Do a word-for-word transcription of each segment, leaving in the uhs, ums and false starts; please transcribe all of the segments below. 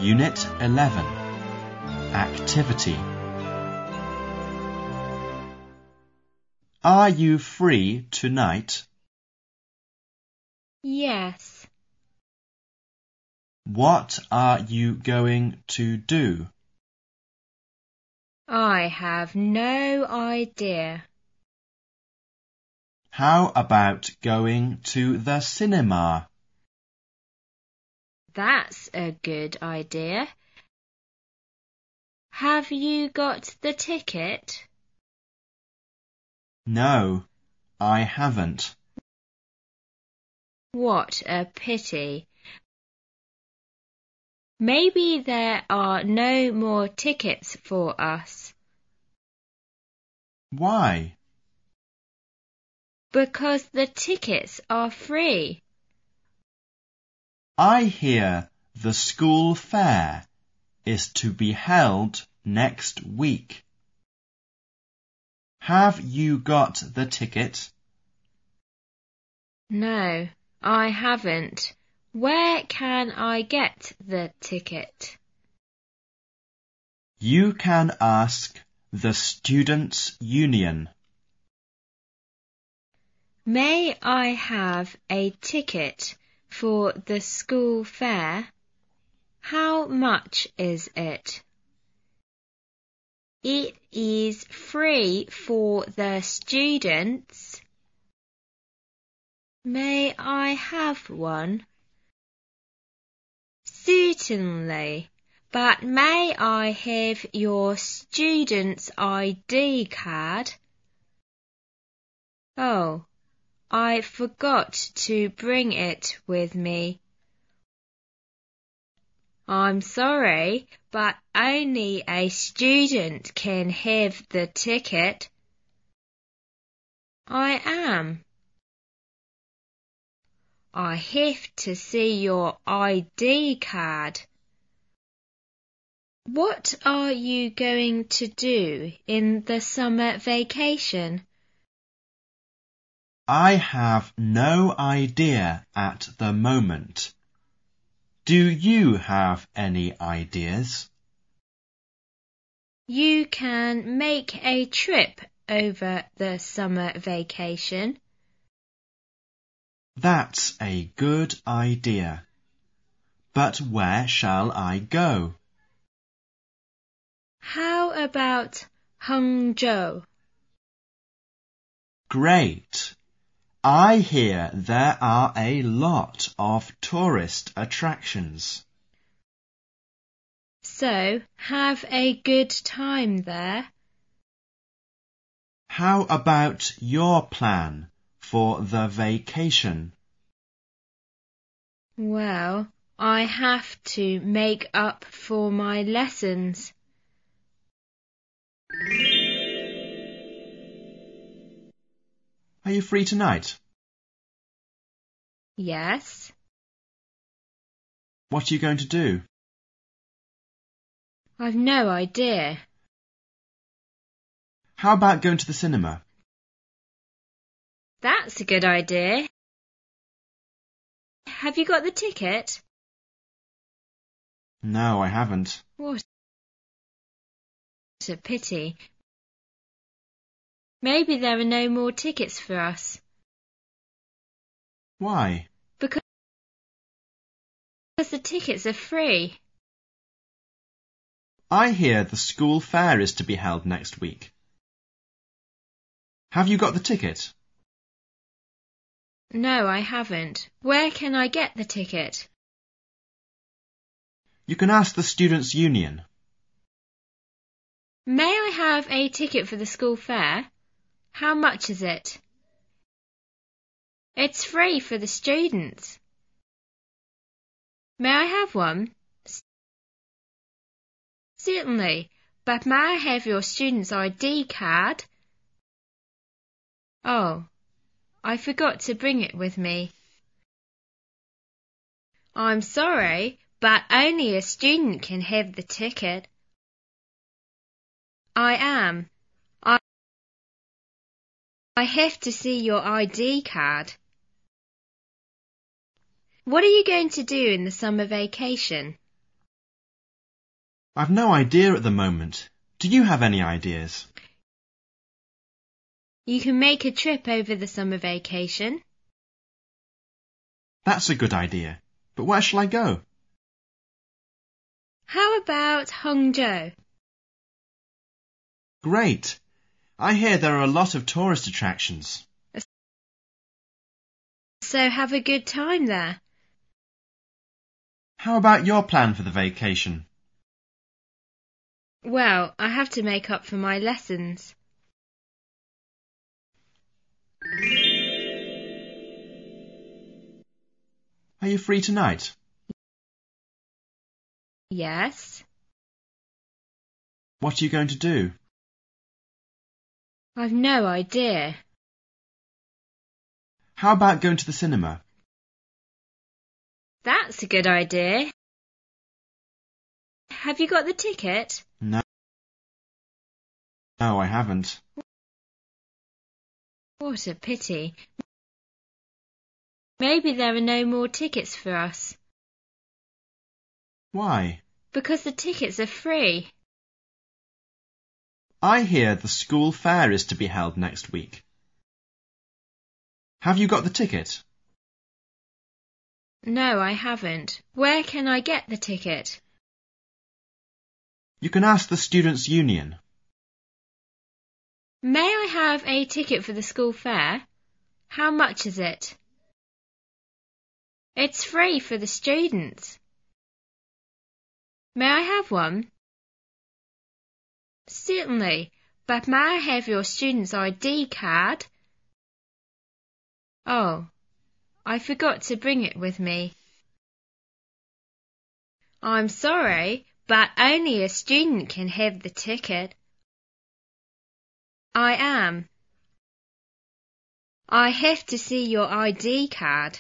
Unit eleven. Activity. Are you free tonight? Yes. What are you going to do? I have no idea. How about going to the cinema? That's a good idea. Have you got the ticket? No, I haven't. What a pity. Maybe there are no more tickets for us. Why? Because the tickets are free. I hear the school fair is to be held next week. Have you got the ticket? No, I haven't. Where can I get the ticket? You can ask the Students' Union. May I have a ticket for the school fair? How much is it? It is free for the students. May I have one? Certainly, but may I have your student's I D card? Oh, I forgot to bring it with me. I'm sorry, but only a student can have the ticket. I am. I have to see your I D card. What are you going to do in the summer vacation? I have no idea at the moment. Do you have any ideas? You can make a trip over the summer vacation. That's a good idea. But where shall I go? How about Hangzhou? Great! I hear there are a lot of tourist attractions. So, have a good time there. How about your plan for the vacation? Well, I have to make up for my lessons. Are you free tonight? Yes. What are you going to do? I've no idea. How about going to the cinema? That's a good idea. Have you got the ticket? No, I haven't. What a pity. Maybe there are no more tickets for us. Why? Because the tickets are free. I hear the school fair is to be held next week. Have you got the ticket? No, I haven't. Where can I get the ticket? You can ask the Students' Union. May I have a ticket for the school fair? How much is it? It's free for the students. May I have one? Certainly, but may I have your student's I D card? Oh, I forgot to bring it with me. I'm sorry, but only a student can have the ticket. I am. I, I have to see your I D card. What are you going to do in the summer vacation? I've no idea at the moment. Do you have any ideas? You can make a trip over the summer vacation. That's a good idea. But where shall I go? How about Hangzhou? Great. I hear there are a lot of tourist attractions. So have a good time there. How about your plan for the vacation? Well, I have to make up for my lessons. Are you free tonight? Yes. What are you going to do? I've no idea. How about going to the cinema? That's a good idea. Have you got the ticket? No. No, I haven't. What a pity. Maybe there are no more tickets for us. Why? Because the tickets are free. I hear the school fair is to be held next week. Have you got the ticket? No, I haven't. Where can I get the ticket? You can ask the Students' Union. May I have a ticket for the school fair? How much is it? It's free for the students. May I have one? Certainly, but may I have your student's I D card? Oh, I forgot to bring it with me. I'm sorry, but only a student can have the ticket. I am. I have to see your I D card.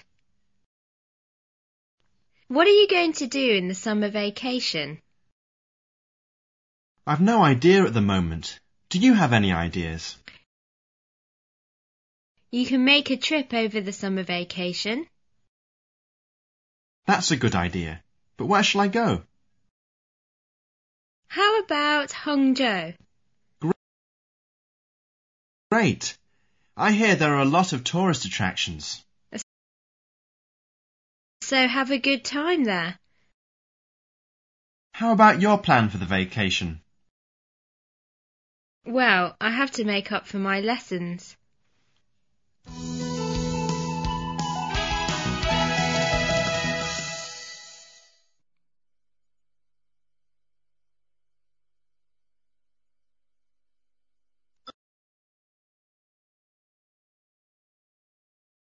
What are you going to do in the summer vacation? I've no idea at the moment. Do you have any ideas? You can make a trip over the summer vacation. That's a good idea. But where shall I go? How about Hangzhou? Great. I hear there are a lot of tourist attractions. So have a good time there. How about your plan for the vacation? Well, I have to make up for my lessons.